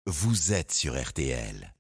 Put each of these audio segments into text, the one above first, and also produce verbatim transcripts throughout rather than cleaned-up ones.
Vous êtes sur R T L.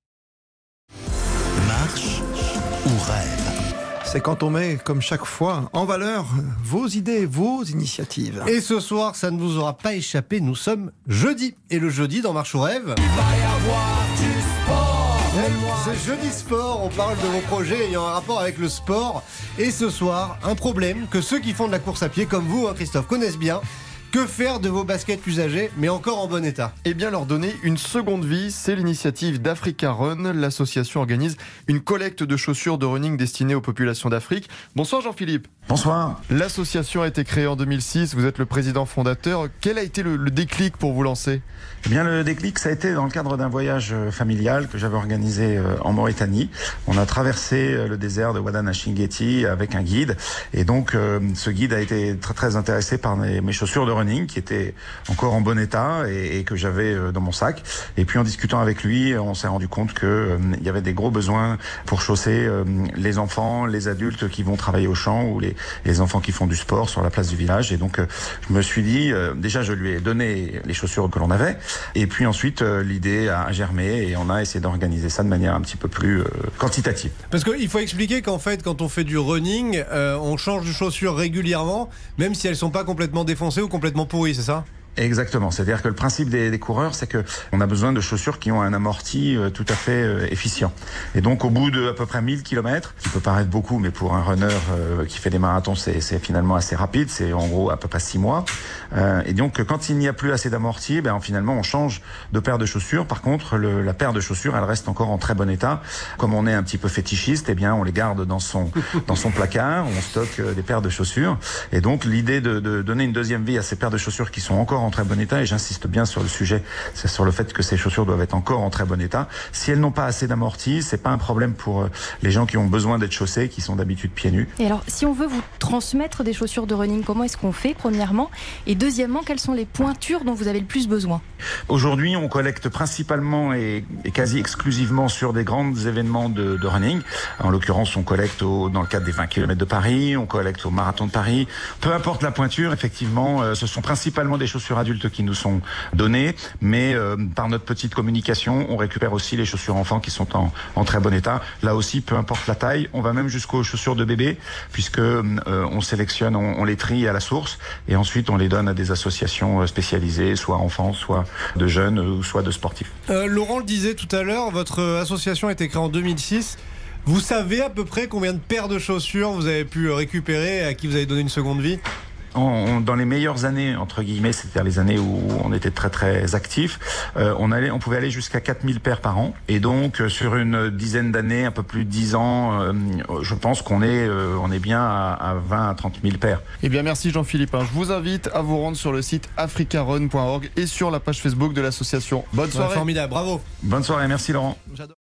Marche ou rêve? C'est quand on met, comme chaque fois, en valeur vos idées, vos initiatives. Et ce soir, ça ne vous aura pas échappé, nous sommes jeudi. Et le jeudi, dans Marche ou Rêve, il va y avoir du sport. C'est jeudi sport, on parle de vos projets ayant un rapport avec le sport. Et ce soir, un problème que ceux qui font de la course à pied, comme vous, hein, Christophe, connaissent bien. Que faire de vos baskets usagées, mais encore en bon état? Eh bien, leur donner une seconde vie, c'est l'initiative d'Africa Run. L'association organise une collecte de chaussures de running destinées aux populations d'Afrique. Bonsoir Jean-Philippe. Bonsoir. L'association a été créée en deux mille six, vous êtes le président fondateur. Quel a été le, le déclic pour vous lancer? Eh bien, le déclic, ça a été dans le cadre d'un voyage familial que j'avais organisé en Mauritanie. On a traversé le désert de Ouadane à Chinguetti avec un guide. Et donc, ce guide a été très, très intéressé par mes, mes chaussures de running qui étaient encore en bon état et, et que j'avais dans mon sac. Et puis, en discutant avec lui, on s'est rendu compte qu'il euh, y avait des gros besoins pour chausser euh, les enfants, les adultes qui vont travailler au champ ou les, les enfants qui font du sport sur la place du village. Et donc, euh, je me suis dit, euh, déjà, je lui ai donné les chaussures que l'on avait. Et puis ensuite, euh, l'idée a germé et on a essayé d'organiser ça de manière un petit peu plus euh, quantitative. Parce qu'il faut expliquer qu'en fait, quand on fait du running, euh, on change de chaussures régulièrement, même si elles ne sont pas complètement défoncées ou complètement pourries, c'est ça ? Exactement, c'est-à-dire que le principe des, des coureurs, c'est que on a besoin de chaussures qui ont un amorti euh, tout à fait euh, efficient. Et donc au bout de à peu près mille kilomètres, qui peut paraître beaucoup, mais pour un runner euh, qui fait des marathons, c'est, c'est finalement assez rapide, c'est en gros à peu près six mois. Euh, et donc quand il n'y a plus assez d'amorti, ben finalement on change de paire de chaussures. Par contre, le, la paire de chaussures, elle reste encore en très bon état. Comme on est un petit peu fétichiste, eh bien on les garde dans son dans son placard, on stocke euh, des paires de chaussures. Et donc l'idée de, de donner une deuxième vie à ces paires de chaussures qui sont encore en très bon état, et j'insiste bien sur le sujet, c'est sur le fait que ces chaussures doivent être encore en très bon état. Si elles n'ont pas assez d'amorti, c'est pas un problème pour les gens qui ont besoin d'être chaussés, qui sont d'habitude pieds nus. Et alors, si on veut vous transmettre des chaussures de running, comment est-ce qu'on fait, premièrement? Et deuxièmement, quelles sont les pointures dont vous avez le plus besoin? Aujourd'hui, on collecte principalement et, et quasi exclusivement sur des grands événements de, de running. En l'occurrence, on collecte au, dans le cadre des vingt kilomètres de Paris, on collecte au marathon de Paris. Peu importe la pointure, effectivement, euh, ce sont principalement des chaussures adultes qui nous sont données, mais euh, par notre petite communication, on récupère aussi les chaussures enfants qui sont en, en très bon état. Là aussi, peu importe la taille, on va même jusqu'aux chaussures de bébé, puisque euh, on sélectionne, on, on les trie à la source, et ensuite on les donne à des associations spécialisées, soit enfants, soit de jeunes, ou soit de sportifs. Euh, Laurent le disait tout à l'heure, votre association a été créée en deux mille six. Vous savez à peu près combien de paires de chaussures vous avez pu récupérer et à qui vous avez donné une seconde vie? On, on, dans les meilleures années, entre guillemets, c'est-à-dire les années où on était très très actifs, euh, on, allait, on pouvait aller jusqu'à quatre mille paires par an. Et donc, euh, sur une dizaine d'années, un peu plus de dix ans, euh, je pense qu'on est, euh, on est bien à, à vingt à trente mille paires. Eh bien, merci Jean-Philippe. Je vous invite à vous rendre sur le site africa run point org et sur la page Facebook de l'association. Bonne soirée. Ouais, formidable, bravo. Bonne soirée, merci Laurent. J'adore.